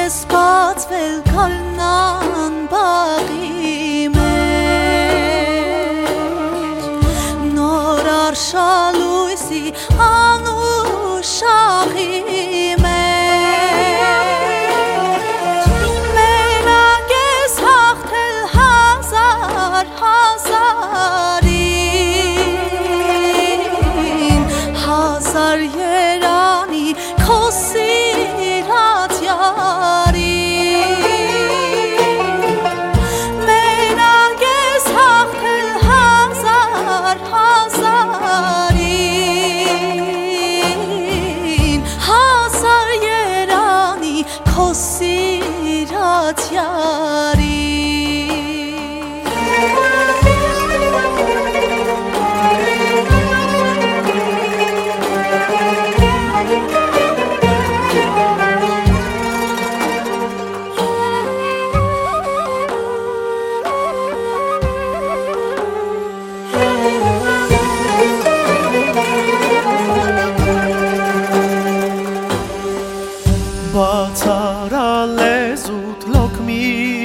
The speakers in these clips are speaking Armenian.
Spatvel kalnan bagimer Nor arshaluisi anu shagimer Menages hachtel hazar hazarin Hazar yerani kosirat yari Menages hachtel hazar hazarin Hazar yerani kosirat yari Բացարա լեզուտ լոք մի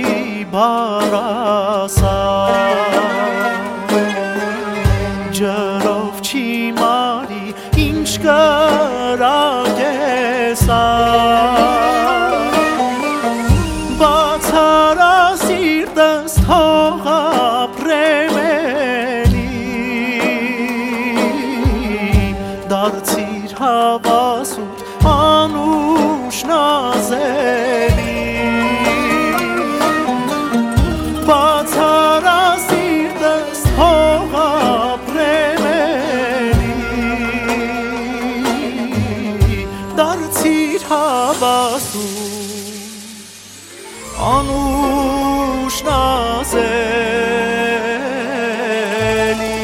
բարասա Ջրով չի մարի ինչ կրագեսա Բացարա սիրտս թող ապրեմ էլի Դարձիր հավասուտ անուշ նազելի Բացարա սիրտս թող ապրեմ էլի Դարձիր հավասուտ անուշ նազելի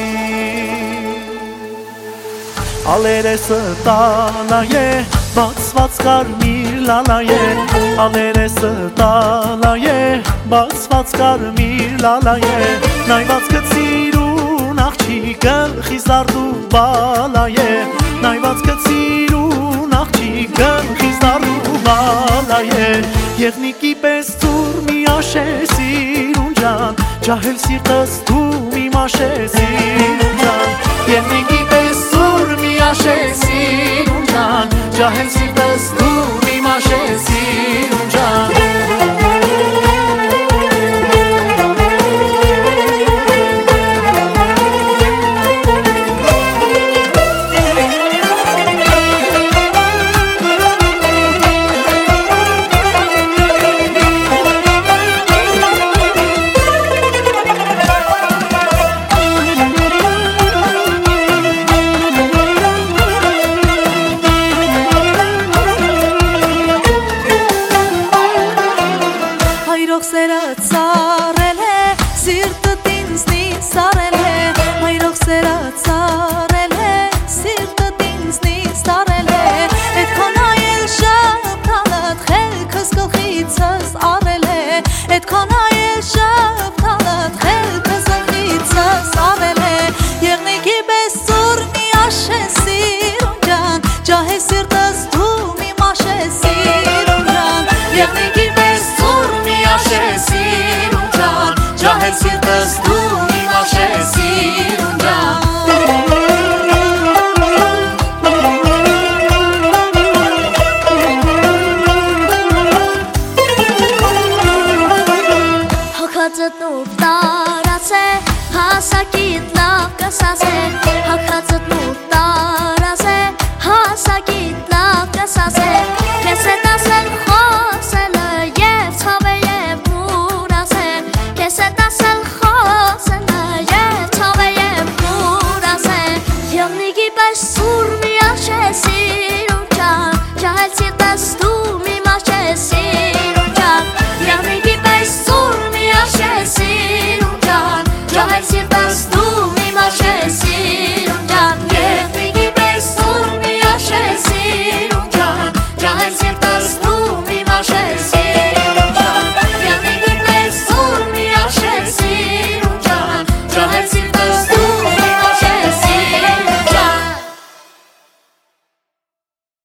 Ալերեսը տալա է Բացված կարմիր լալա է Ալերեսը տալա է Բացված կարմիր լալա է Նայված կծիրուն աղջի գլխի զարդու բալա է Նայված կծիրուն աղջի գլխի զարդու բալա է Եղնիկի պես ծուր մի աշես իրուն ջան Ջահել սիրտս դու մի մաշես իրուն ջան Եղնիկի պես ծուր մի աշես իրուն ջան Ջահել սիրտս դու մի մաշես իրուն ջան Սերը ծարել է, սիրտդ ինձնից տարել է Հայրող սերը ծարել է, սիրտդ ինձնից տարել է Էդքան այել շապթալդ, խելքս գլխիցս արել է Էդքան այել շապթալդ, խելքս գլխիցս արել է Եղնիկի պես ծուր մի աշես իրուն ջան Ջահե սիրտս դու մի մաշես իրուն ջան Եղնիկի պես ծուր մի աշես իրուն ջան Ջահել սիրտս դու մի մաշես իրուն ջան Հոգածդ նուր տարած է, հասակիդ լավ կսած է Հոգածդ նուր տարած է, հասակիդ լավ կսած է Կես է տասել խոսելը և ցավ է և նուրասել Կես է տասել խոսելը և ցավ է և նուրասել Եղնիկի պես սուր մի աշես իրուն ջան Ջահել սիրտս դու